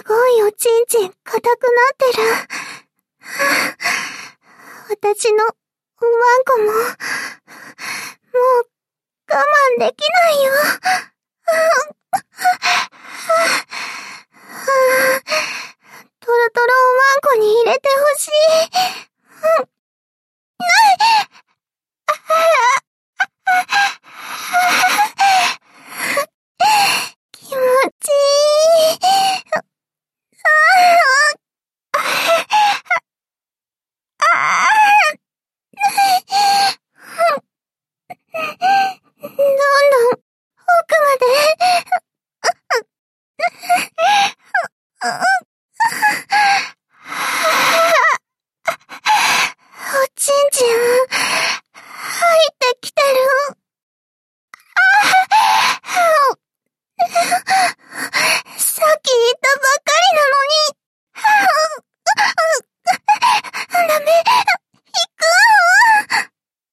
ごいおちんちん硬くなってる。私のワンコも、もう我慢できないよ。トロトロをワンコに入れてほしい。気持ちいい。どんどん奥まで。おちんちん入ってきてる。さっき言ったばっかりなのに。ダメ。